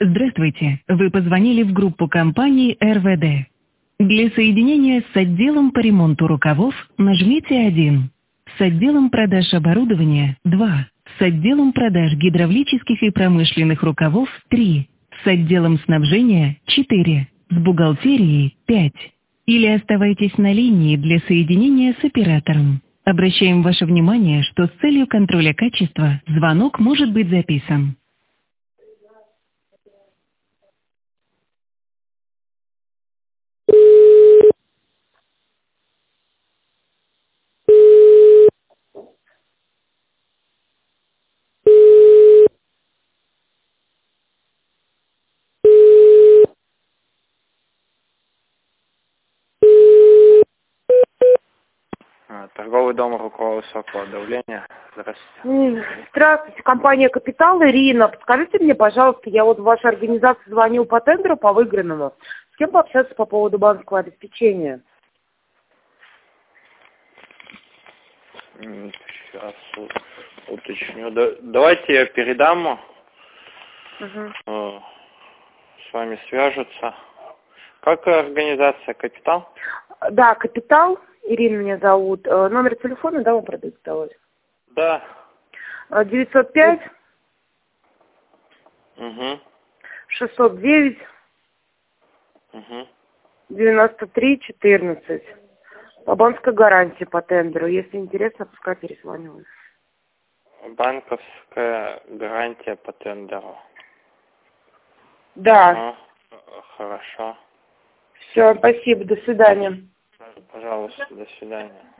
Здравствуйте, вы позвонили в группу компании РВД. Для соединения с отделом по ремонту рукавов нажмите 1. С отделом продаж оборудования 2. С отделом продаж гидравлических и промышленных рукавов 3. С отделом снабжения 4. С бухгалтерией 5. Или оставайтесь на линии для соединения с оператором. Обращаем ваше внимание, что с целью контроля качества звонок может быть записан. Торговый дом «Рукава высокого давления». Здравствуйте. Здравствуйте, компания «Капитал», Ирина. Подскажите мне, пожалуйста, я вот в вашей организации звонил по тендеру по выигранному. С кем пообщаться по поводу банковского обеспечения? Сейчас уточню. Давайте я передам. С вами свяжутся. Как организация «Капитал»? Да, «Капитал». Ирина меня зовут. Номер телефона, да, вам продиктовать? Да. 905 Угу. 609 Угу. 93 14. По банковской гарантии по тендеру. Если интересно, пускай перезванивают. Банковская гарантия по тендеру. Да. Ага. Хорошо. Все, спасибо, до свидания. Пожалуйста, до свидания.